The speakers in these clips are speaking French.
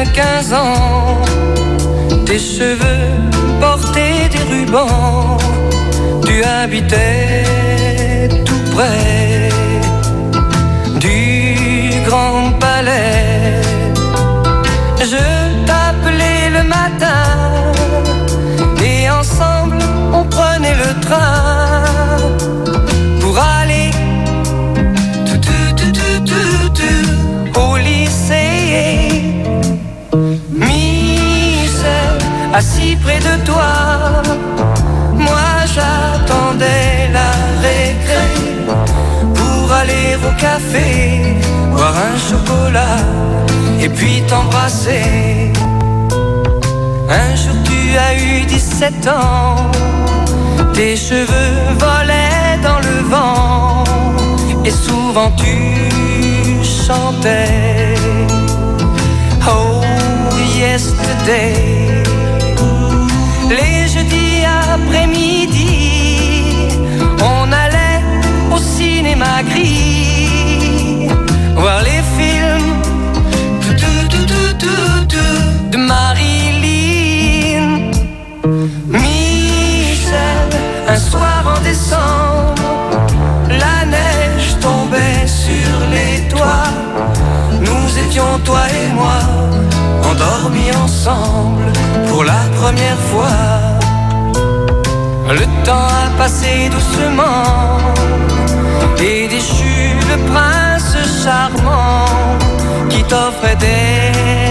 peine 15 ans, tes cheveux portaient des rubans, tu habitais tout près du Grand Palais. Je t'appelais le matin et ensemble on prenait le train pour aller au lycée. Michel, assis près de toi, moi j'attendais la récré pour aller au café, boire un chocolat et puis t'embrasser. Un jour tu as eu 17 ans, tes cheveux volaient dans le vent et souvent tu chantais Oh Yesterday. Les jeudis après-midi, on allait au cinéma gris voir les films de Marilyn. Michel, un soir en décembre, la neige tombait sur les toits. Nous étions, toi et moi, endormis ensemble pour la première fois. Le temps a passé doucement et déchu le prince charmant qui t'offrait des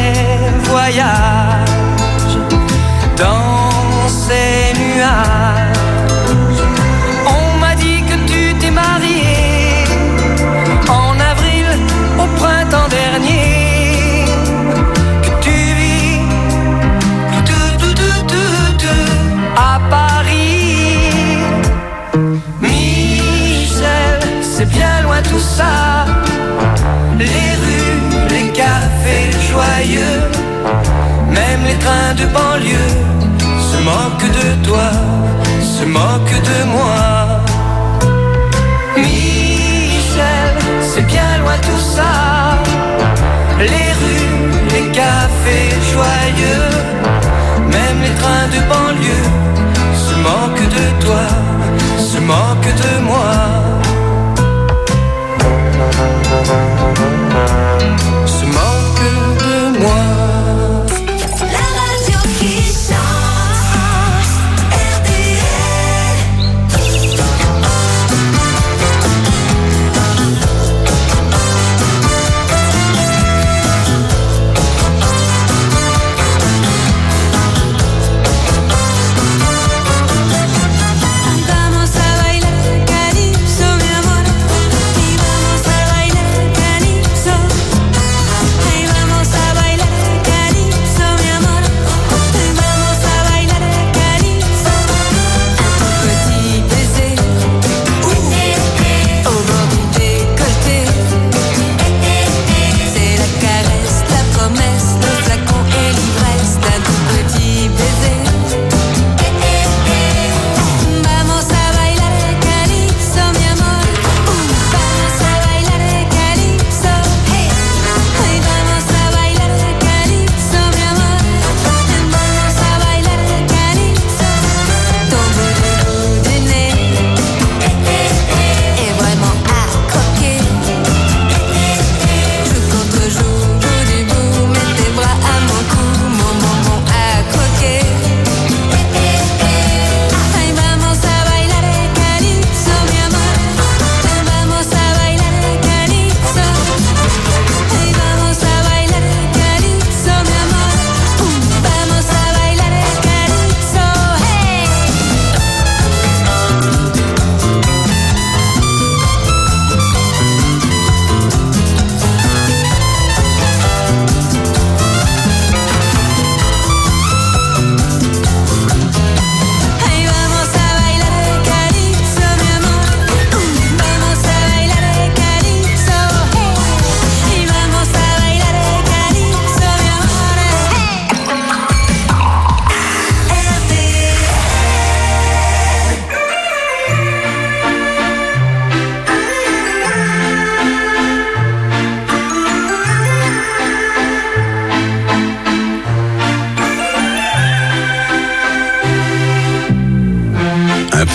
voyages dans ces nuages. On m'a dit que tu t'es marié en avril au printemps dernier, que tu vis à Paris. Michel, c'est bien loin tout ça, les rues, les cafés joyeux, même les trains de banlieue se moquent de toi, se moquent de moi. Michel, c'est bien loin tout ça, les rues, les cafés joyeux, même les trains de banlieue se moquent de toi, se moquent de moi. Se moquent de moi. La radio qui chante, RTL. I'm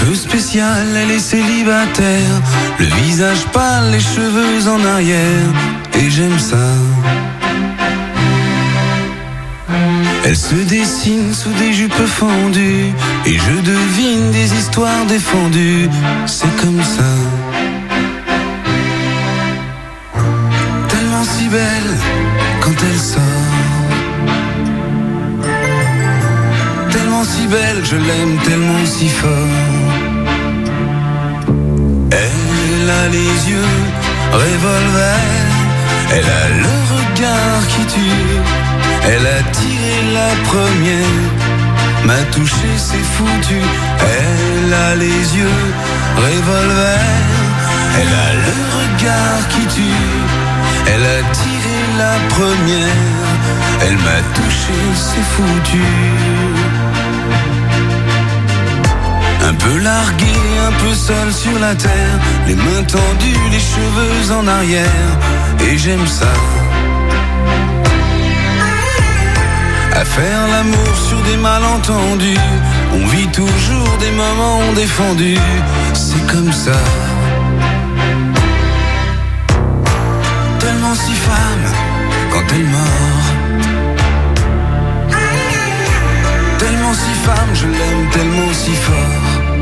peu spéciale, elle est célibataire, le visage pâle, les cheveux en arrière, et j'aime ça. Elle se dessine sous des jupes fendues, et je devine des histoires défendues, c'est comme ça. Tellement si belle quand elle sort, tellement si belle, je l'aime tellement si fort. Elle a les yeux revolver, elle a le regard qui tue, elle a tiré la première, m'a touché, c'est foutu. Elle a les yeux revolver, elle a le regard qui tue, elle a tiré la première, elle m'a touché, c'est foutu. Un peu largué, un peu seul sur la terre, les mains tendues, les cheveux en arrière, et j'aime ça. À faire l'amour sur des malentendus, on vit toujours des moments défendus, c'est comme ça. Tellement si femme quand elle mord, tellement si femme, je l'aime tellement si fort.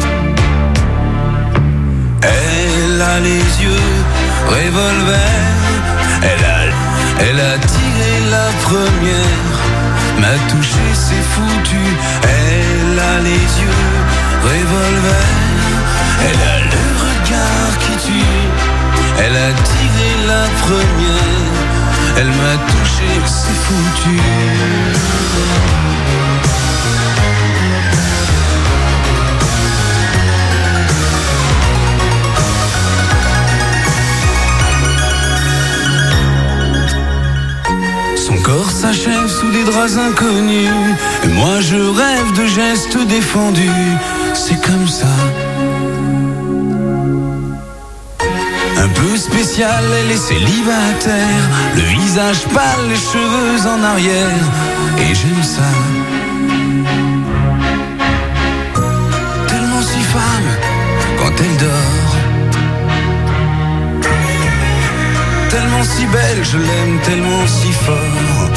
Elle a les yeux revolver, elle a tiré la première, m'a touché, c'est foutu. Elle a les yeux revolver, elle a le regard qui tue, elle a tiré la première, elle m'a touché, c'est foutu. Son corps s'achève sous des draps inconnus, et moi je rêve de gestes défendus, c'est comme ça. Un peu spécial, elle est célibataire, le visage pâle, les cheveux en arrière, et j'aime ça. Tellement si femme quand elle dort, tellement si belle, je l'aime tellement si fort.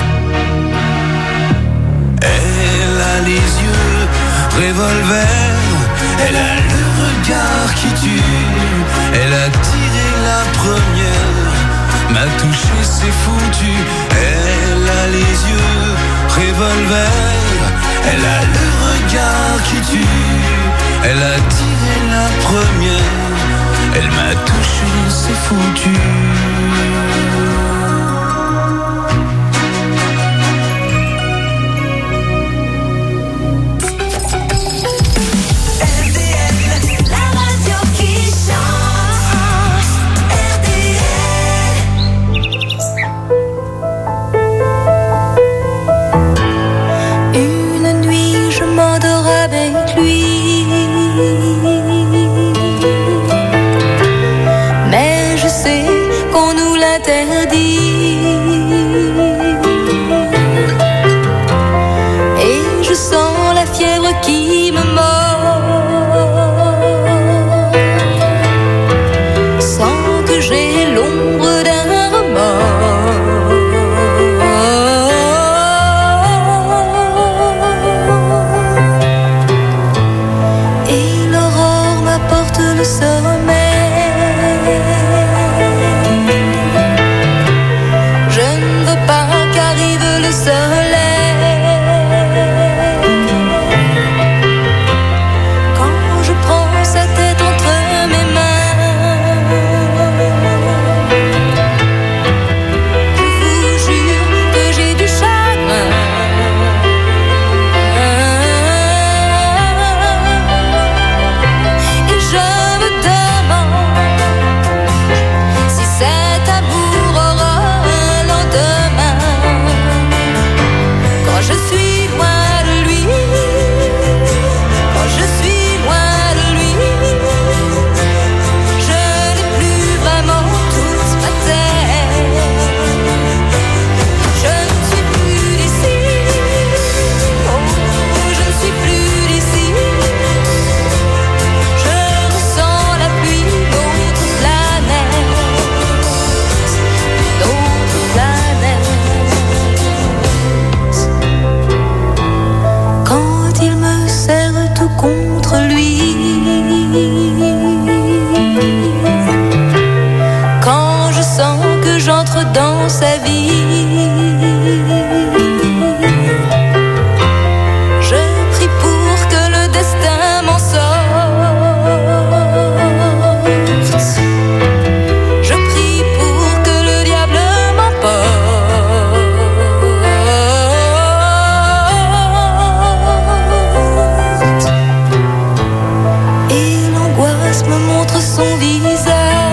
Elle a les yeux revolver, elle a le regard qui tue, elle a tiré la première, m'a touché, c'est foutu. Elle a les yeux revolver, elle a le regard qui tue, elle a tiré la première, elle m'a touché, c'est foutu. Je me son visage.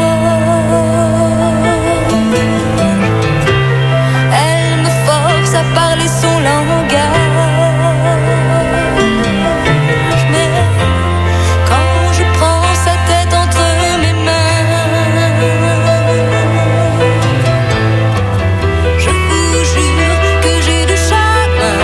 Elle me force à parler son langage. Mais quand je prends sa tête entre mes mains, je vous jure que j'ai du chagrin.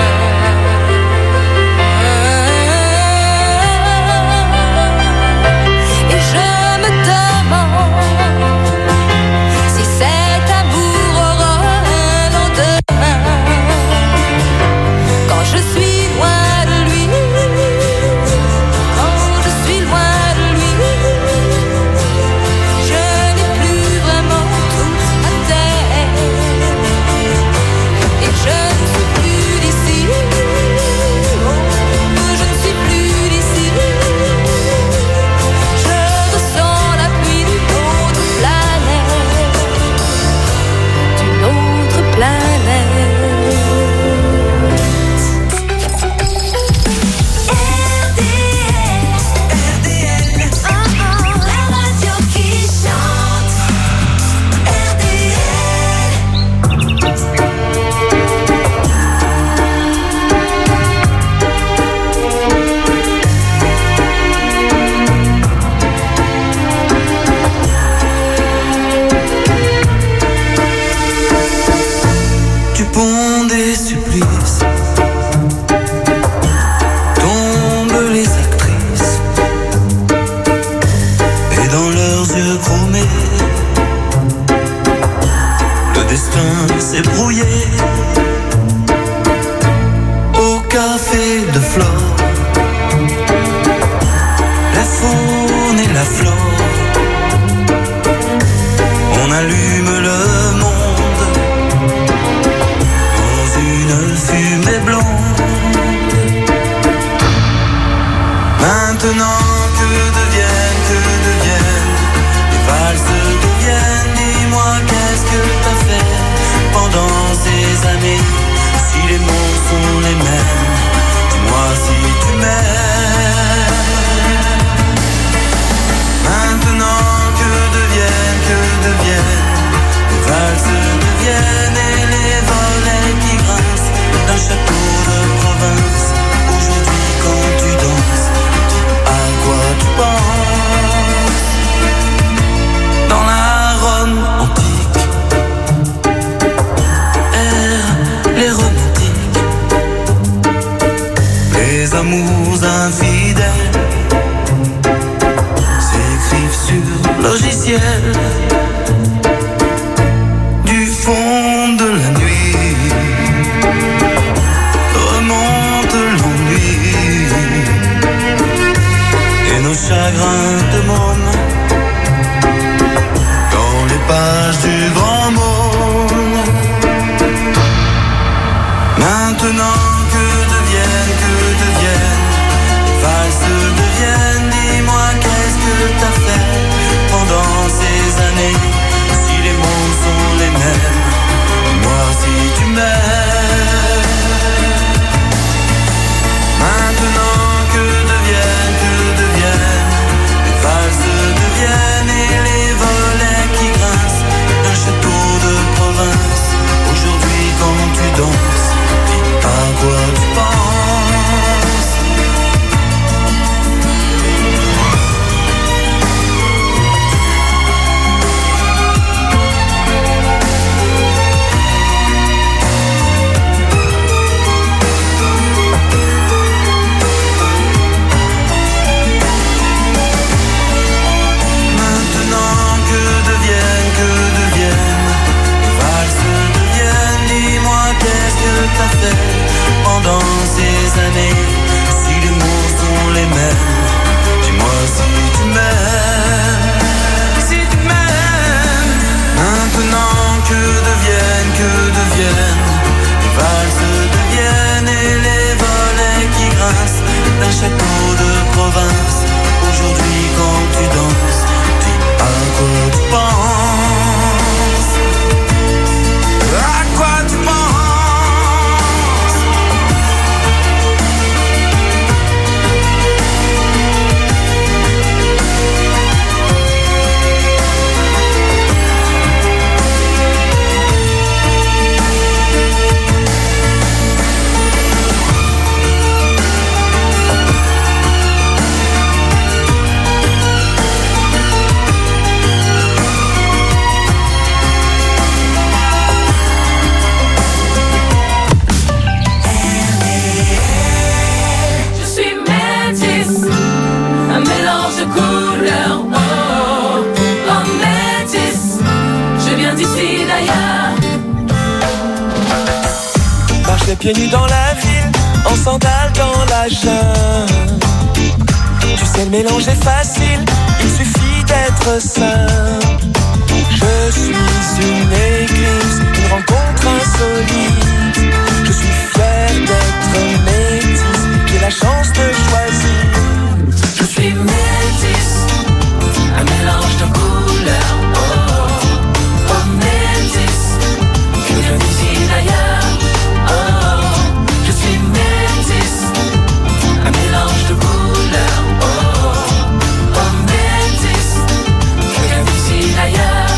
Et je me demande si cet amour aura un lendemain. Quand je suis loin de lui, quand je suis loin de lui, je n'ai plus vraiment tout à terre. Et je ne suis plus d'ici, je ne suis plus d'ici. Je ressens la pluie d'une autre planète. RDL, la radio qui chante. Du pont des supplices tombent les actrices, et dans leurs yeux chromés, le destin s'est brouillé. Au café de Flore, la faune et la flore, on allume le monde dans une fumée blonde. Maintenant que deviennent les valses deviennent. Dis-moi qu'est-ce que t'as fait pendant ces années? Si les mots sont les mêmes, dis-moi si tu m'aimes. Maintenant que deviennent les valses deviennent, et les volets qui grincent d'un château de province. Aujourd'hui quand tu danses, à quoi tu penses? Dans la Rome antique errent les romantiques, les amours infidèles s'écrivent sur logiciel. Du fond de la nuit remonte l'ennui, et nos chagrins de môme dans les pages du grand monde. Maintenant que deviennent les valses deviennent. Dis-moi qu'est-ce que t'as fait pendant ces années? Si les mots sont les mêmes, dis-moi si tu m'aimes. Maintenant que deviennent les valses deviennent, et les volets qui grincent d'un château couleurs. Oh, oh, métis, je viens d'ici d'ailleurs. Marche les pieds nus dans la ville, en sandales dans la jungle. Tu sais, le mélange est facile, il suffit d'être simple. Je suis une éclipse, une rencontre insolite. Je suis fier d'être métisse, j'ai la chance de choisir. Je suis métisse, un mélange de couleurs. Oh, oh, métisse, je viens d'ici d'ailleurs. Oh, je suis métisse, un mélange de couleurs. Oh, oh, métisse, je viens d'ici d'ailleurs.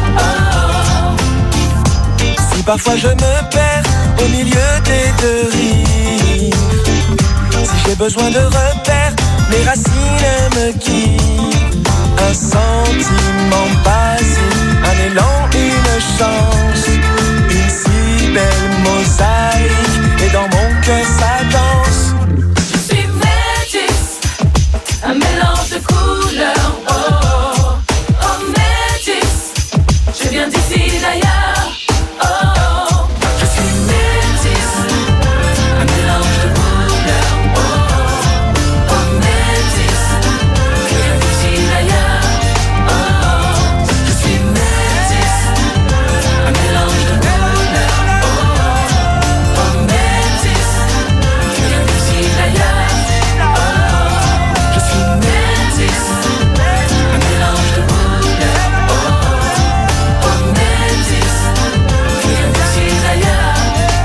Oh. Si parfois je me perds au milieu des deux rives, si j'ai besoin de repères, mes racines me quittent. Un sentiment basique, un élan, une chance, une si belle mosaïque, et dans mon cœur ça danse. Je suis métisse, un mélange de couleurs. Oh, oh, métisse, je viens d'ici d'ailleurs. Oh, je suis métisse, un mélange de couleurs. Oh, oh, métisse, je viens d'ici d'ailleurs. Oh, je suis métisse, un mélange de couleurs. Oh, oh, métisse, je viens d'ici d'ailleurs. Oh, je suis métisse, un mélange de couleurs. Oh, oh, métisse, je viens d'ici d'ailleurs.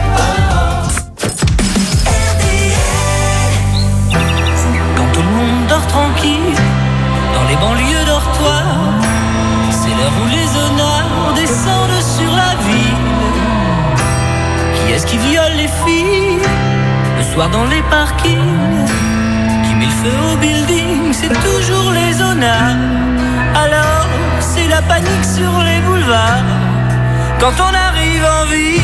Quand tout le monde dort tranquille, dans les banlieues dortoirs, c'est l'heure où les honneurs descendent sur la ville. Qui est-ce qui viole les filles le soir dans les parkings? Qui met le feu au building? C'est toujours les honneurs. Alors c'est la panique sur les boulevards quand on arrive en ville.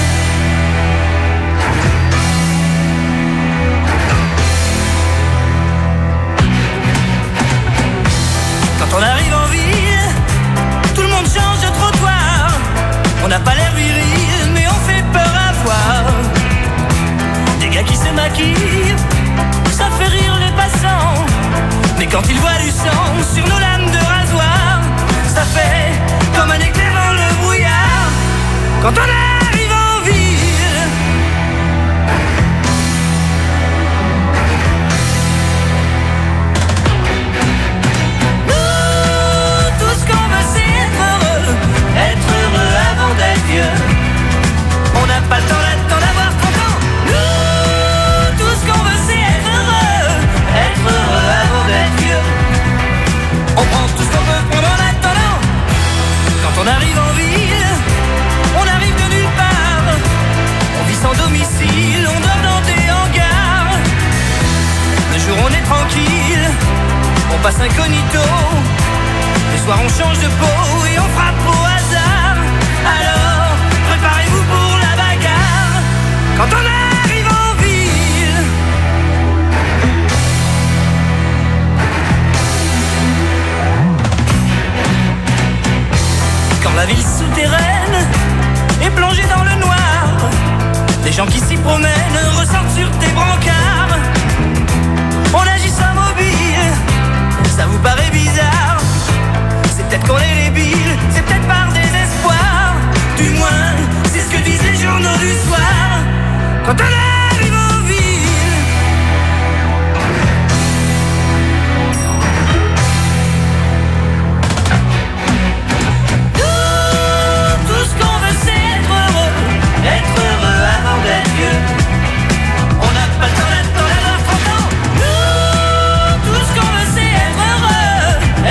Quand on arrive en ville, tout le monde change de trottoir. On n'a pas l'air viril, mais on fait peur à voir. Des gars qui se maquillent, ça fait rire les passants. Mais quand ils voient du sang sur nos lames de rasoir, ça fait comme un éclair dans le brouillard. Quand on arrive en ville, on n'a pas le temps là-dedans d'avoir 30 ans. Nous, tout ce qu'on veut c'est être heureux avant d'être vieux. On prend tout ce qu'on veut pendant l'attendant. Quand on arrive en ville, on arrive de nulle part. On vit sans domicile, on dort dans des hangars. Le jour on est tranquille, on passe incognito. Le soir on change de peau et on frappe au hasard. Alors, préparez-vous pour la bagarre. Quand on arrive en ville, quand la ville souterraine est plongée dans le noir, les gens qui s'y promènent ressortent sur tes brancards. On agit sans mobile, ça vous paraît bizarre. C'est peut-être qu'on est débile, c'est peut-être par désespoir. Du moins, c'est ce que disent les journaux du soir. Quand on arrive en ville, nous, tout ce qu'on veut c'est être heureux avant d'être vieux. On n'a pas le temps là-dedans d'avoir 30 ans. Nous, tout ce qu'on veut c'est être heureux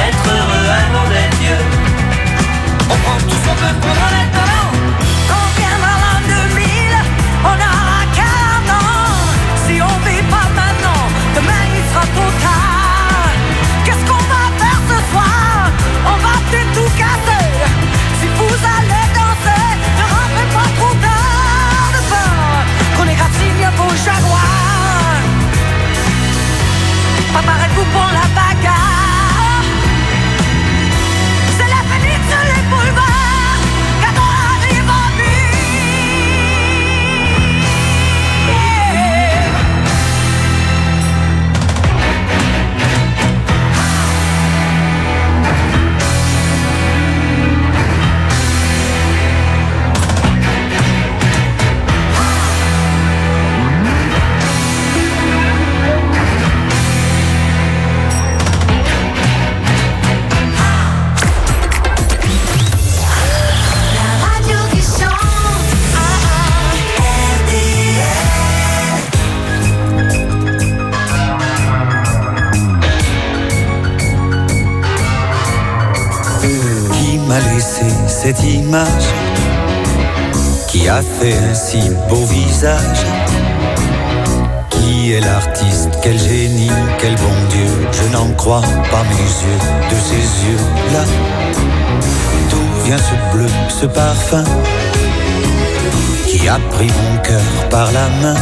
Qui m'a laissé cette image, qui a fait un si beau visage? Qui est l'artiste? Quel génie, quel bon Dieu? Je n'en crois pas mes yeux, de ces yeux-là. D'où vient ce bleu, ce parfum qui a pris mon cœur par la main?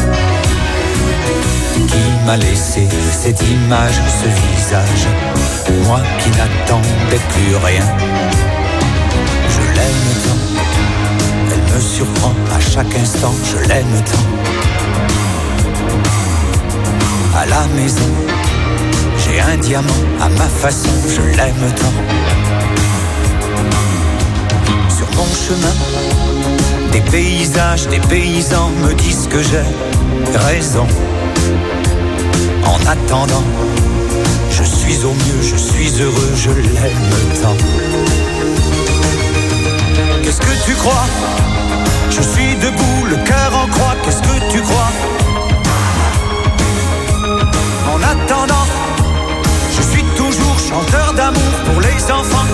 Qui m'a laissé cette image, ce visage? Moi qui n'attendais plus rien. Je l'aime tant, elle me surprend à chaque instant. Je l'aime tant. À la maison, j'ai un diamant à ma façon. Je l'aime tant. Sur mon chemin, des paysages, des paysans me disent que j'ai raison. En attendant, je suis au mieux, je suis heureux, je l'aime tant. Qu'est-ce que tu crois? Je suis debout, le cœur en croix. Qu'est-ce que tu crois? En attendant, je suis toujours chanteur d'amour pour les enfants.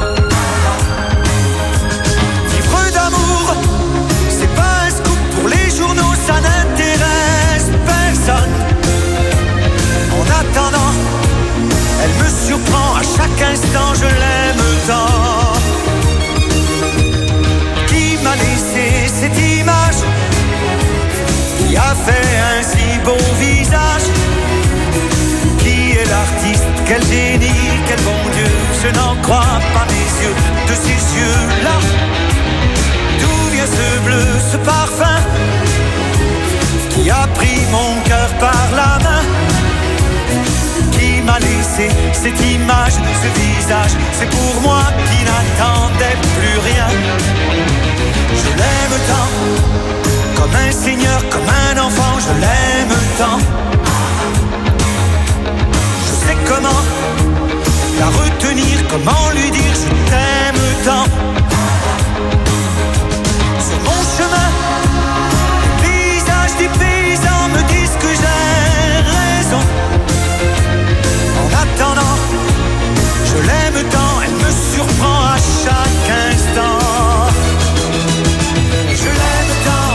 Vivre d'amour, c'est pas un scoop pour les journaux, ça n'intéresse personne. En attendant, elle me surprend à chaque instant, je l'aime tant. Qui m'a laissé cette image, qui a fait un si beau visage? Qui est l'artiste? Quel génie, quel bon Dieu? Je n'en crois pas mes yeux, de ces yeux-là. D'où vient ce bleu, ce parfum qui a pris mon cœur par la main? Qui m'a laissé cette image, ce visage? C'est pour moi qui n'attendais plus rien. Je l'aime tant, comme un seigneur, comme un enfant. Je l'aime tant. Je sais comment la retenir, comment lui dire je t'aime tant. Sur mon chemin, les paysages des paysans me disent que j'ai raison. En attendant, je l'aime tant, elle me surprend à chaque instant. Je l'aime tant.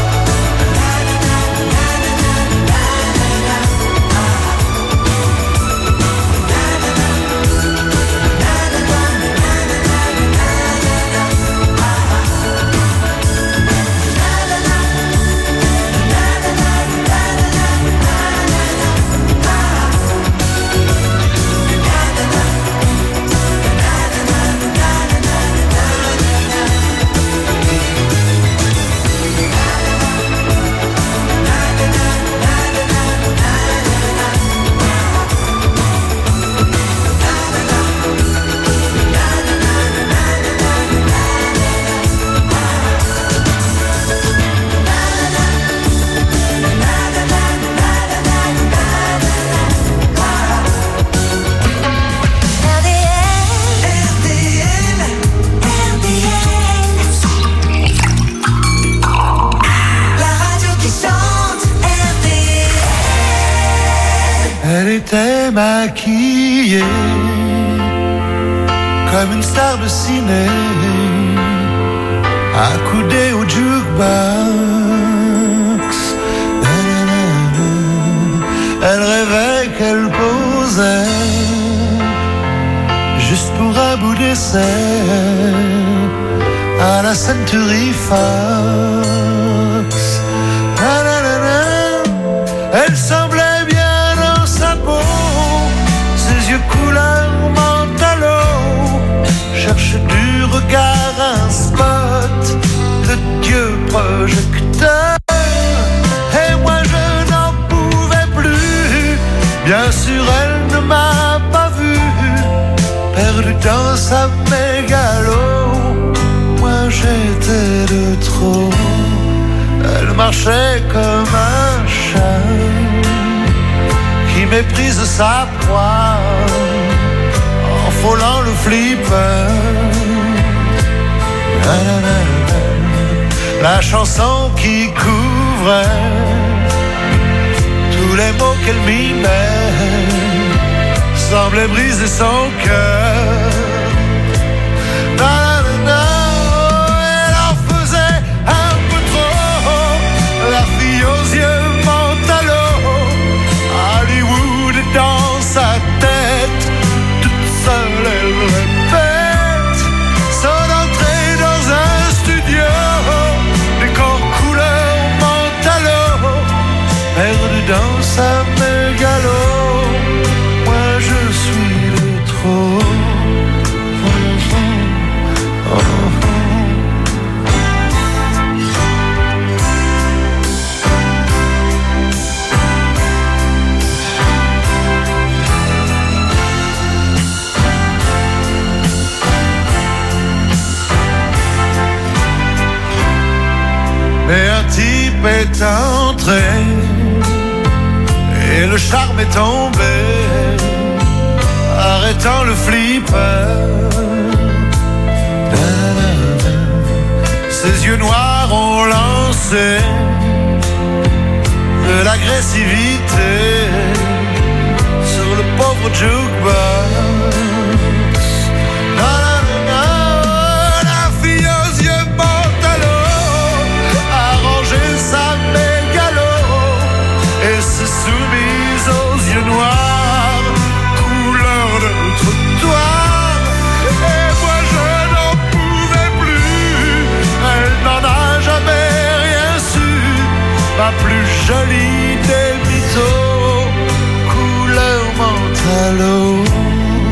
Maquillée comme une star de ciné, accoudée au jukebox. Elle rêvait qu'elle posait juste pour un bout d'essai à la Century Fox. Elle semblait bien dans sa peau, ses yeux couleur mentalo, cherche du regard un spot de Dieu projecteur. Et moi je n'en pouvais plus, bien sûr elle ne m'a pas vu, perdu dans sa mégalo. Moi j'étais de trop, elle marchait comme un chat qui méprise sa proie en frôlant le flipper. La chanson qui couvrait tous les mots qu'elle mimait semblait briser son cœur. type est entré et le charme est tombé, arrêtant le flipper. Ses yeux noirs ont lancé de l'agressivité sur le pauvre jukebox. La fille aux yeux pantalons a rangé sa mégalo et s'est soumise aux yeux noirs, couleur de trottoir. Et moi je n'en pouvais plus, elle n'en a jamais rien su, ma plus jolie des mythos, couleur mentalo.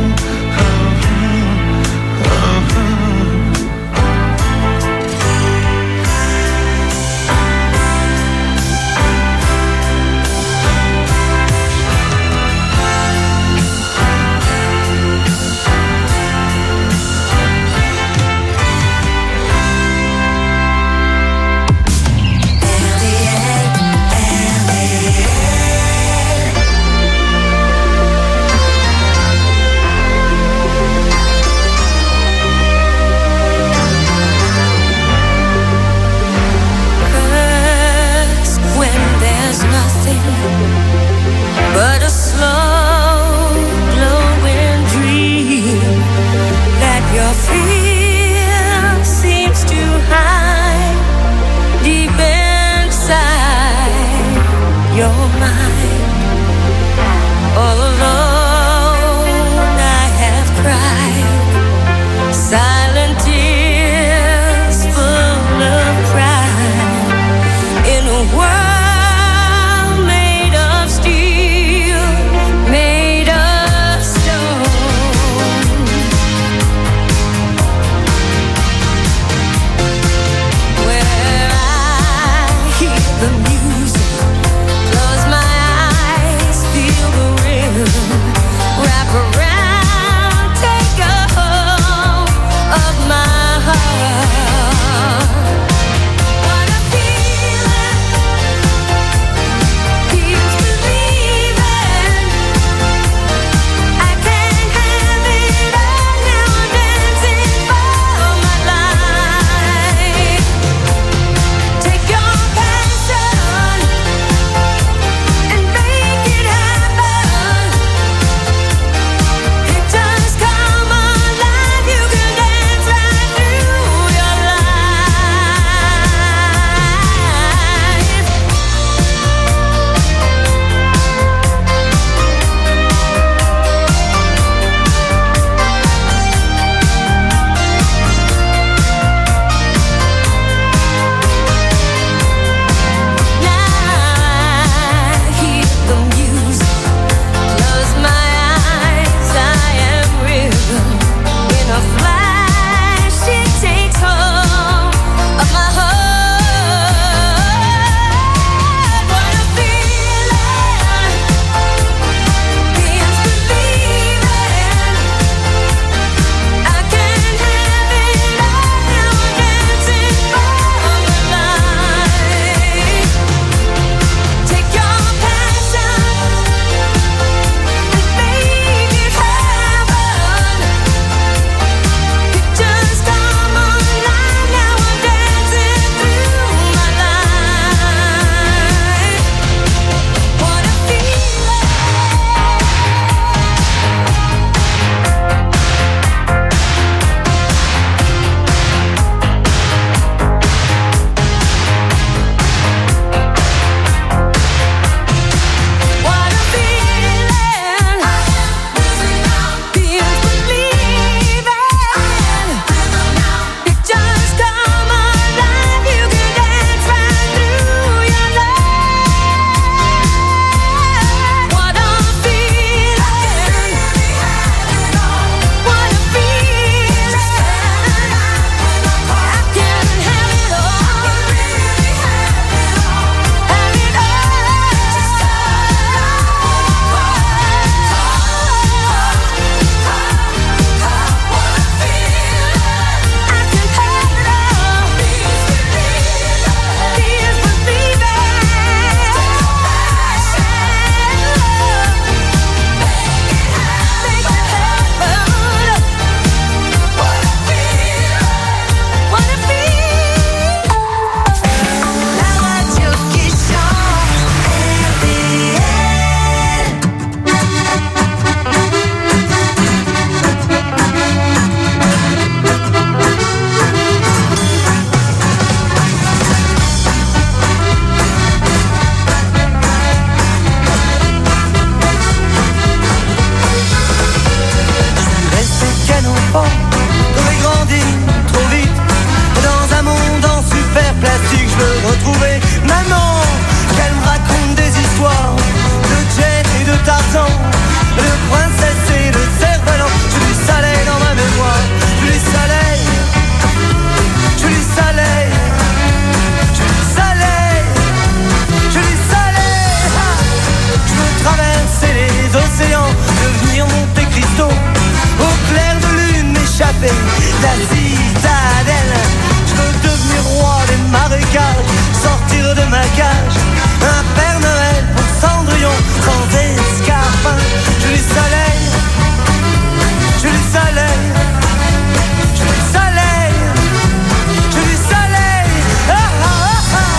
la citadelle. Je veux devenir roi des marécages, sortir de ma cage, un Père Noël pour Cendrillon, sans escarpin. Je veux du soleil, je veux du soleil, je veux du soleil, je veux du soleil. Ah, ah, ah, ah.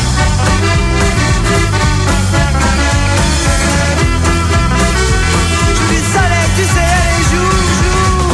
Je veux du soleil, tu sais, allez, joue, joue.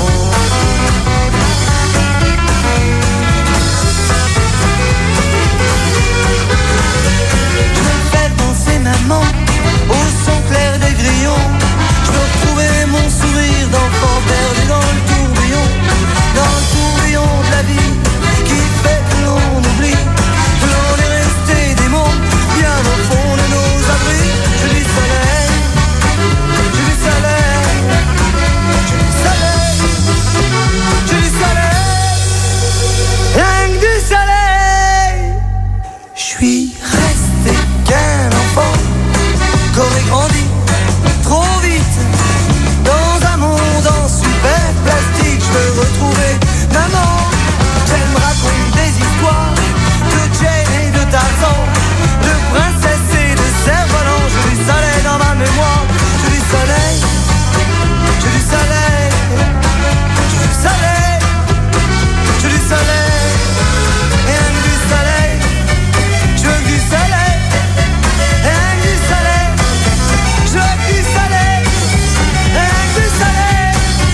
Je veux faire danser maman au son clair des grillons. Je veux retrouver mon sourire d'enfant perdu dans le tourbillon de la vie qui fait que l'on oublie que l'on est resté des mots bien au fond de nos abris. Je veux du soleil, je veux du soleil, je veux du soleil, je veux du soleil, rien que du soleil. Je suis resté qu'un enfant qu'aurait grandi trop vite dans un monde en super plastique. Je veux retrouver maman. Elle me raconte des histoires de Jane et de Tarzan, de princesses et de cerfs-volants. Je veux du soleil dans ma mémoire. Je veux du soleil, je veux du soleil, je veux du soleil, je veux du soleil, rien que du soleil. Je veux du soleil, rien que du soleil. Je veux du soleil, rien que du soleil.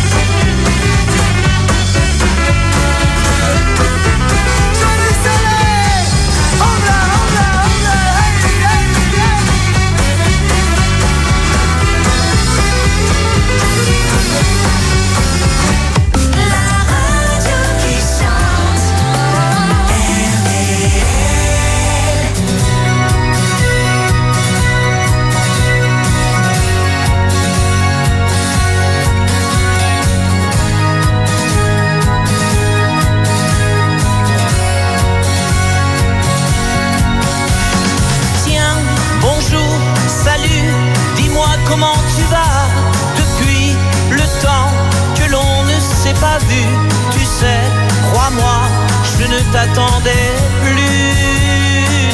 Je veux du soleil. On l'a, hey, hey, hey. La radio qui chante. Tiens, bonjour, salut, dis-moi comment tu vas. Depuis le temps que l'on ne s'est pas vu, tu sais, crois-moi, je ne t'attendais plus.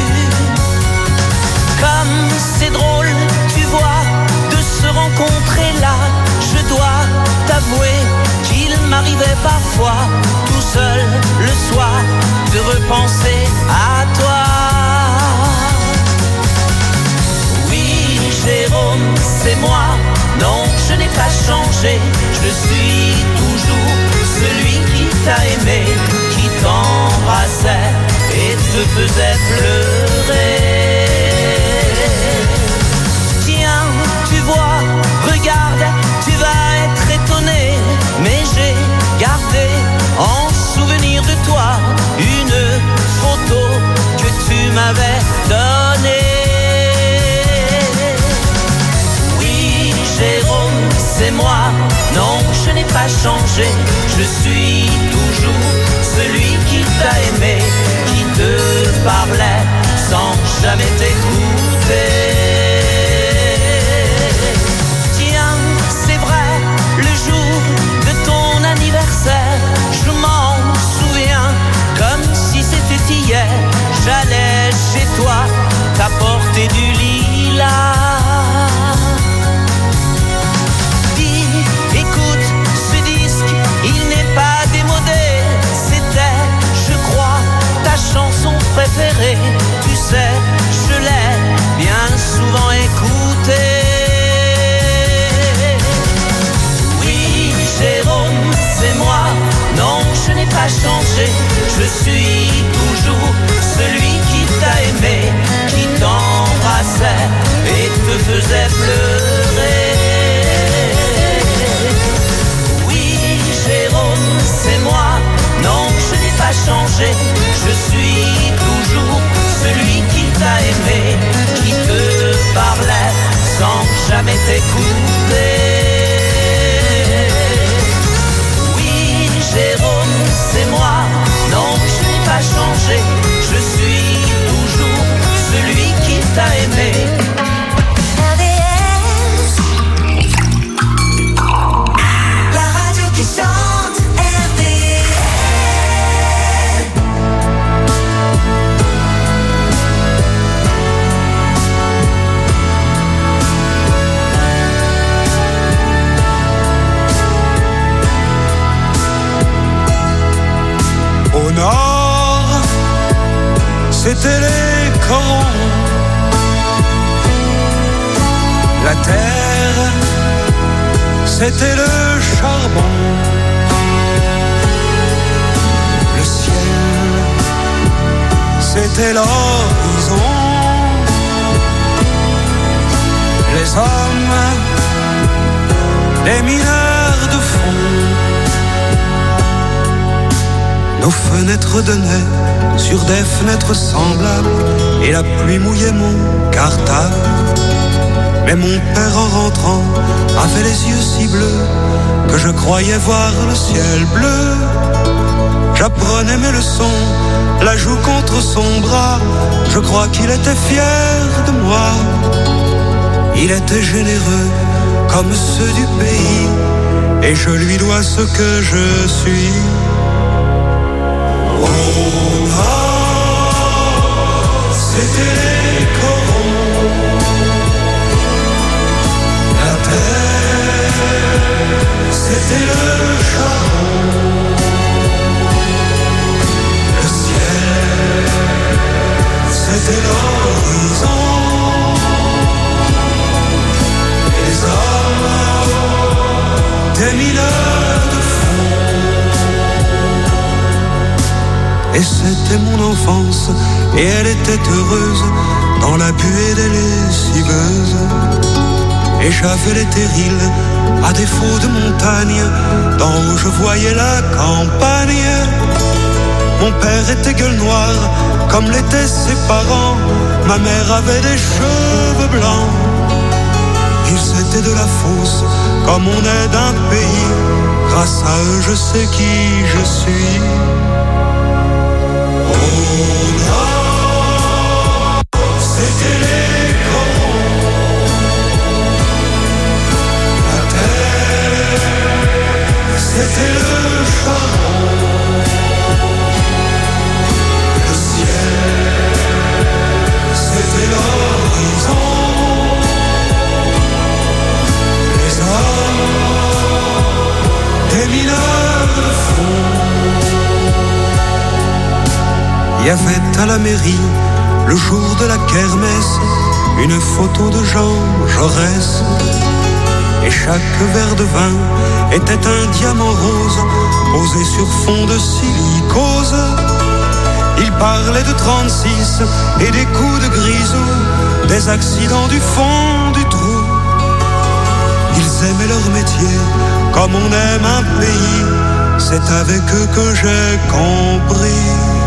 Comme c'est drôle, tu vois, de se rencontrer là. Je dois t'avouer qu'il m'arrivait parfois, tout seul le soir, de repenser à toi. Oui, Jérôme, c'est moi. Non, je n'ai pas changé. Je suis toujours celui qui t'a aimé, qui t'embrassait et te faisait pleurer. Tiens, tu vois, regarde, tu vas être étonné, mais j'ai gardé en souvenir de toi une photo que tu m'avais donnée. Oui, Jérôme, c'est moi. Non, je n'ai pas changé. Je suis toujours celui qui t'a aimé, qui te parlait sans jamais t'écouter. Tiens, c'est vrai, le jour de ton anniversaire, je m'en souviens comme si c'était hier. J'allais chez toi t'apporter du lilas. Dis, écoute, ce disque, il n'est pas démodé. C'était, je crois, ta chanson préférée. Tu sais, je l'ai bien souvent c'était les corons. La terre, c'était le charbon. Le ciel, c'était l'horizon. Les hommes, les mineurs de fond. Nos fenêtres donnaient sur des fenêtres semblables, et la pluie mouillait mon cartable. Mais mon père en rentrant avait les yeux si bleus que je croyais voir le ciel bleu. J'apprenais mes leçons, la joue contre son bras. Je crois qu'il était fier de moi. Il était généreux comme ceux du pays, et je lui dois ce que je suis. C'était les corons. La terre, c'était le charbon. Le ciel, c'était l'horizon. Les hommes, des mineurs de fond. Et c'était mon enfance, et elle était heureuse dans la buée des lessiveuses. Et j'avais les terrils, à défaut de montagne, d'en haut je voyais la campagne. Mon père était gueule noire, comme l'étaient ses parents. Ma mère avait des cheveux blancs. Ils étaient de la fosse, comme on est d'un pays. Grâce à eux je sais qui je suis. C'était les corons. La terre, c'était le charbon. Le ciel, c'était l'horizon. Les hommes, des mineurs de fond. Il y avait à la mairie, le jour de la kermesse, une photo de Jean Jaurès. Et chaque verre de vin était un diamant rose, posé sur fond de silicose. Il parlait de 36 et des coups de grisou, des accidents du fond du trou. Ils aimaient leur métier comme on aime un pays. C'est avec eux que j'ai compris.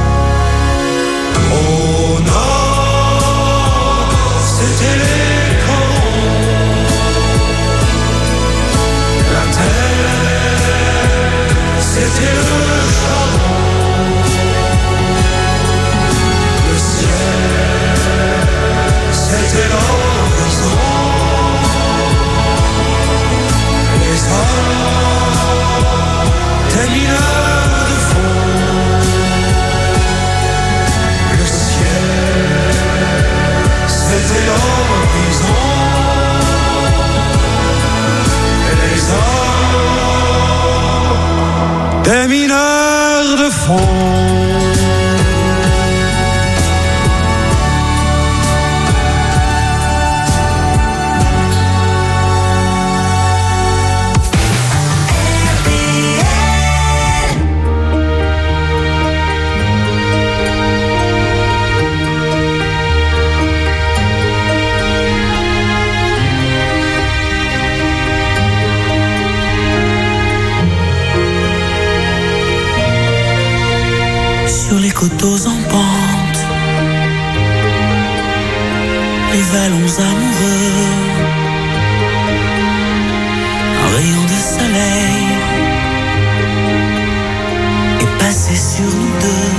Au nord, c'était les corons. La terre, c'était le charbon. Le ciel, c'était l'horizon. Les hommes, des mineurs de fond. C'était l'horizon. Les hommes, des mineurs de fond. Sur les coteaux en pente, les vallons amoureux, un rayon de soleil est passé sur nous deux.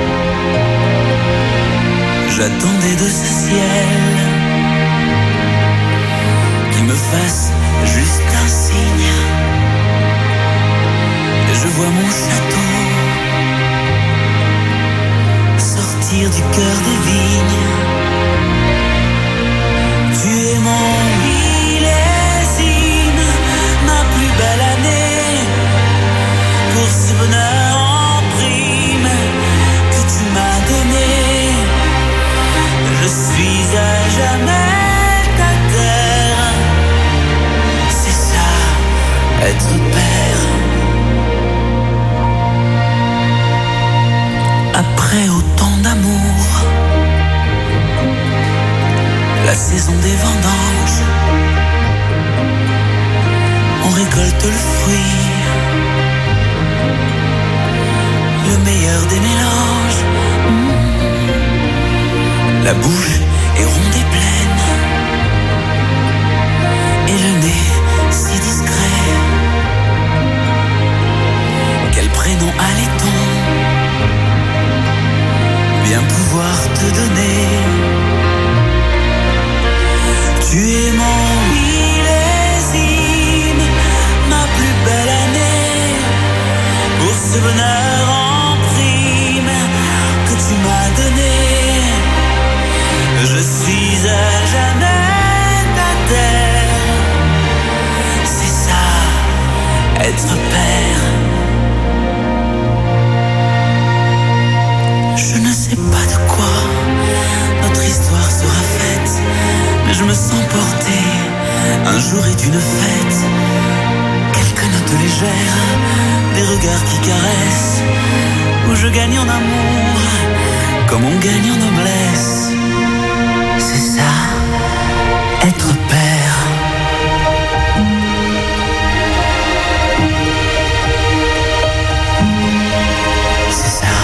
J'attendais de ce ciel qu'il me fasse juste un signe. Je vois mon château sortir du cœur des vignes. Tu es mon millésime, ma plus belle année, pour ce bonheur en prime que tu m'as donné. La bouche est ronde et pleine, et le nez si discret. Quel prénom allait-on bien pouvoir te donner? Tu es mon millésime, ma plus belle année, pour ce bonheur en prime que tu m'as donné. Je suis à jamais ta terre, c'est ça, être père. Je ne sais pas de quoi notre histoire sera faite, mais je me sens porté, un jour est une fête. Quelques notes légères, des regards qui caressent, où je gagne en amour, comme on gagne en noblesse. C'est ça, être père. C'est ça.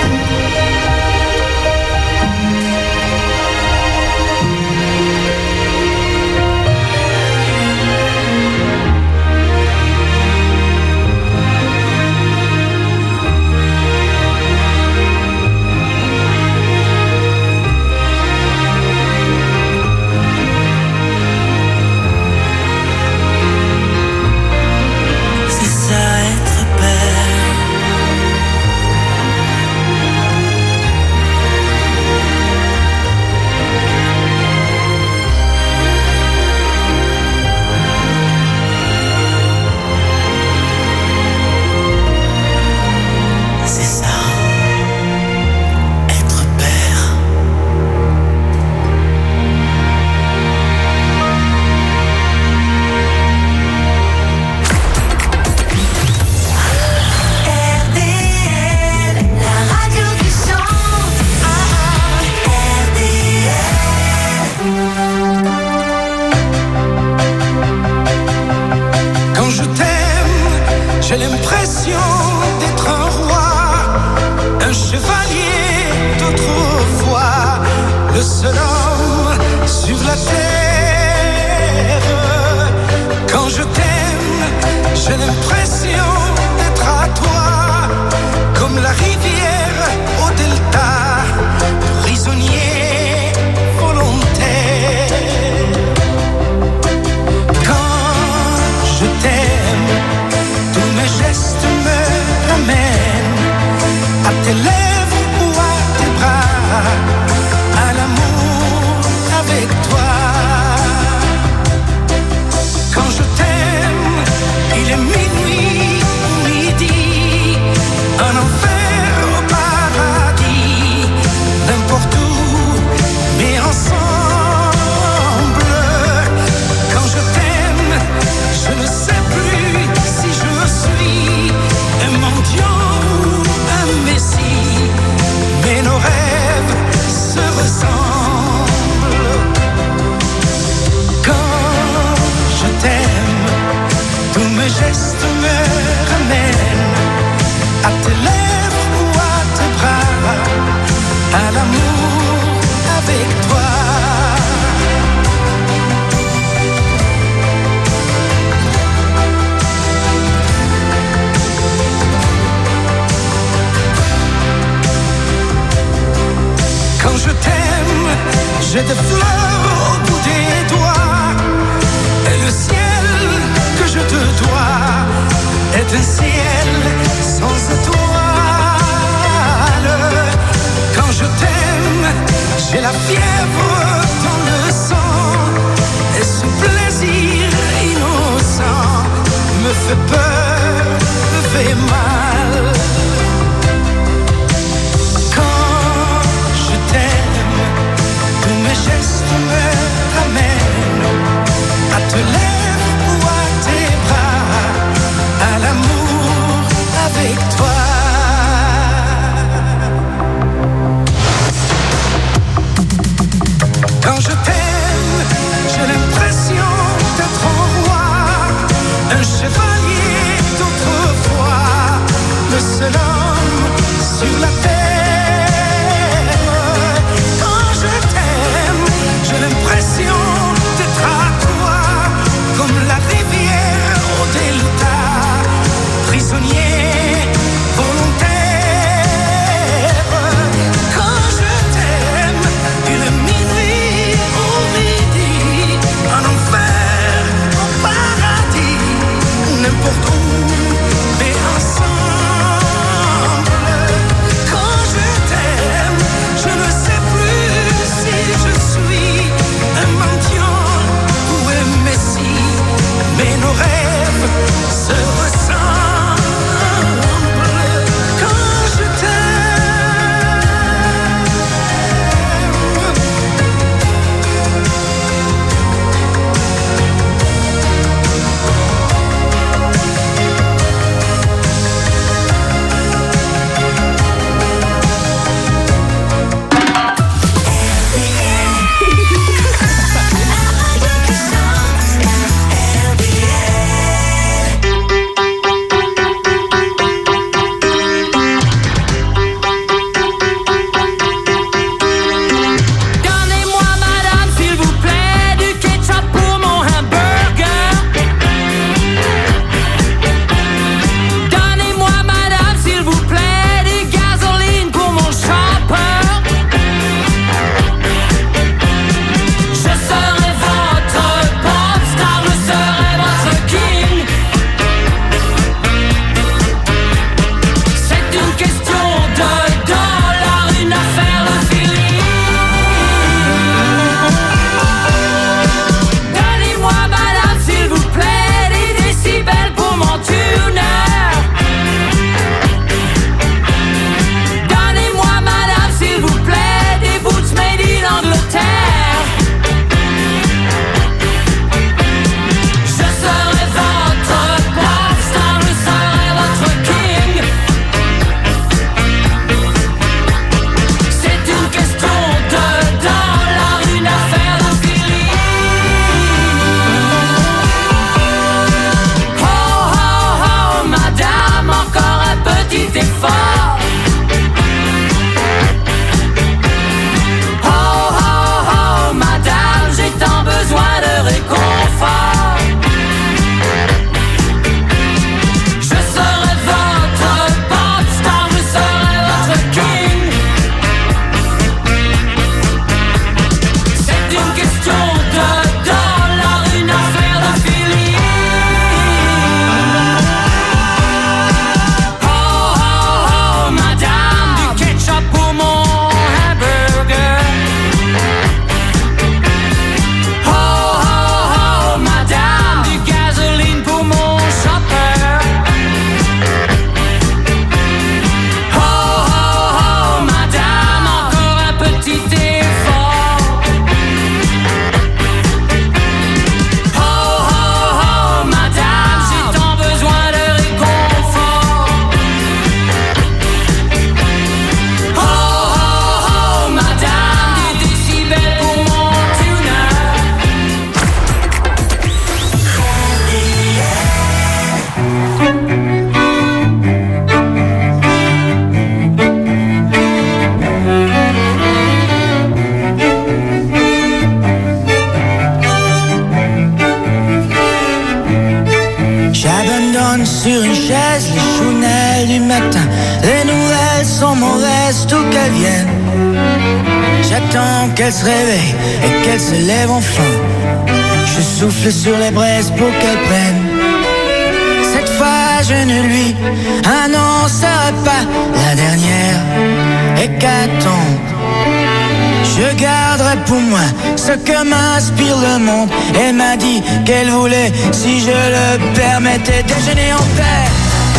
J'ai l'impression d'être un roi, un chevalier d'autrefois, le seul homme sur la terre. Quand je t'aime, j'ai l'impression d'être à toi, comme la rivière au delta, prisonnier volontaire. Quand je t'aime, tous mes gestes me ramènent à tes lèvres ou à tes bras, à l'amour avec toi. Quand je t'aime, il est minuit ou midi, un enfer au paradis, n'importe où, mais ensemble. Quand je t'aime, je ne sais plus si je suis un mendiant ou un messie, mais nos rêves se ressemblent. Quand je t'aime, tous mes gestes me ramènent à tes lèvres ou à tes bras, à l'amour avec toi. Quand je t'aime, j'ai des fleurs au bout des doigts, et le ciel que je te dois est un ciel sans étoiles. Quand je t'aime, j'ai la fièvre dans le sang, et ce plaisir innocent me fait peur, me fait mal. Quand je t'aime, tous mes gestes me ramènent à te lèvres ou à tes bras, à l'amour avec toi. Quand je t'aime, j'ai l'impression d'être un roi, un chevalier t'es fort. Oh, oh, oh, madame, j'ai tant besoin de réconfort. Je serai votre pop star, je serai votre king. C'est une question de dollars, une affaire de feeling. Oh, oh, oh, madame, du ketchup pour mon hamburger. Oh, oh, oh, madame, du gasoline pour mon chauffeur. Oh, oh, oh, madame, encore un petit effort. Oh, oh, oh, madame, j'ai tant besoin de réconfort. Oh, oh, oh, madame, des décibels pour mon tuner. J'abandonne sur une chaise les chounelles du matin. Les nouvelles sont mauvaises, tout qu'elles viennent. J'attends qu'elle se réveille et qu'elle se lève enfin. Je souffle sur les braises pour qu'elle prenne. Cette fois je ne lui annoncerai pas la dernière hécatombe. Je garderai pour moi ce que m'inspire le monde. Elle m'a dit qu'elle voulait, si je le permettais, déjeuner en paix.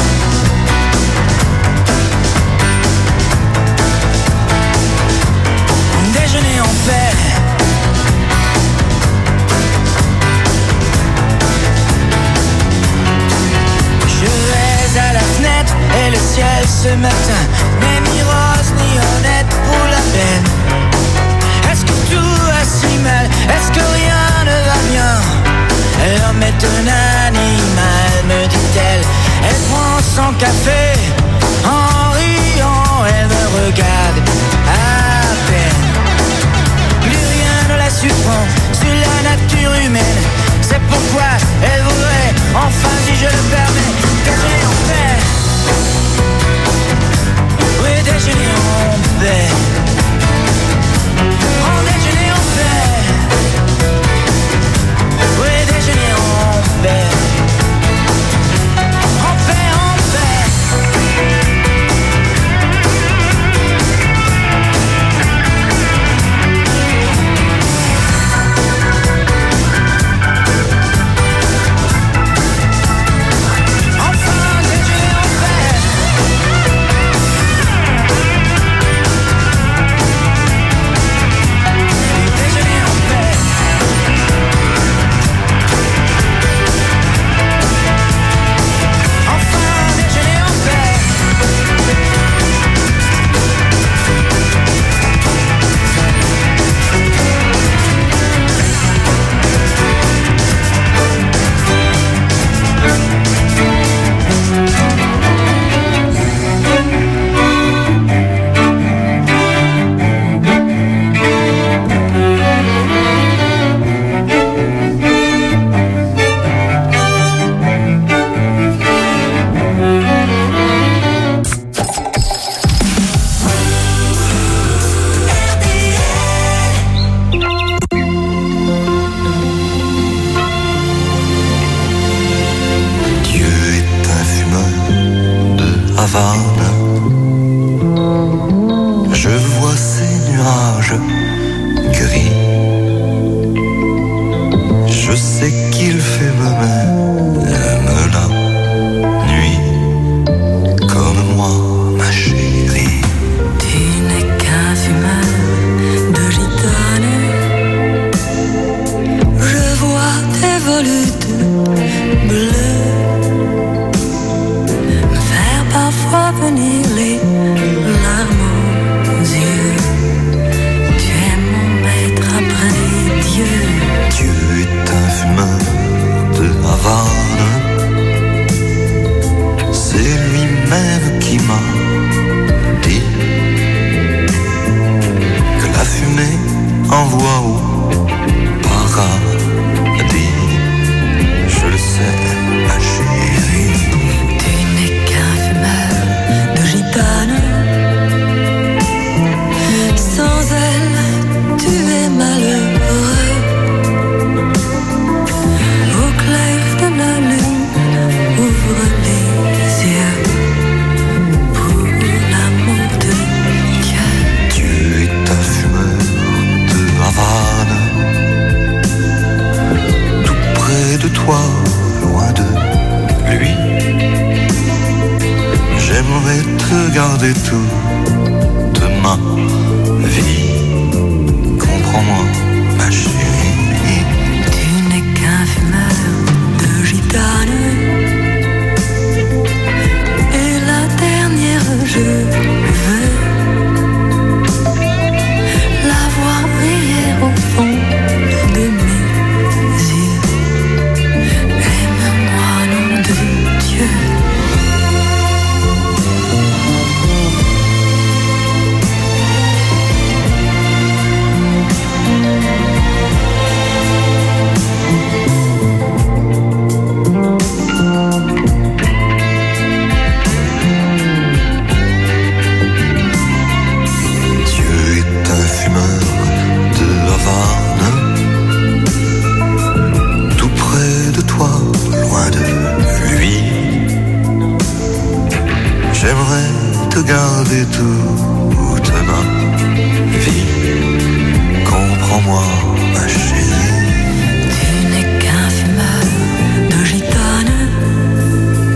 Déjeuner en paix. Je vais à la fenêtre et le ciel ce matin n'est ni rose ni honnête pour la peine. Est-ce que tout va si mal? Est-ce que rien ne va bien? L'homme est un animal, me dit-elle. Elle prend son café en riant, elle me regarde à peine. Plus rien ne la surprend sur la nature humaine. C'est pourquoi elle voudrait, enfin si je le permets, déjeuner en paix. Oui, déjeuner en paix. En déjeuner en paix. Oui, déjeuner en paix. En paix, en paix. Enfin, déjeuner en paix. Déjeuner en paix. Enfin, déjeuner en paix. Dieu est un fumeur de Havane. Je vois ces nuages gris. Je sais qu'il fait même la nuit. Comme moi, ma chérie. Tu n'es qu'un fumeur de gitane. Je vois tes volutes bleues me faire parfois venir rêve qui m'a dit que la fumée envoie au paradis. Je le sais, ma chérie. Tu n'es qu'un fumeur de gitane. Sans elle, tu es malheureux. Au clair de la lune, ouvre les yeux pour l'amour de Dieu. Tu es un fumeur de Havane, tout près de toi, loin de lui. J'aimerais te garder toute ma vie. Comprends-moi, ma chérie. Tu n'es qu'un fumeur de gitane. Et la dernière, je veux la voir briller au fond de mes yeux. Aime-moi, nom de Dieu. Tout près de toi, loin de lui. J'aimerais te garder toute ma vie. Comprends-moi,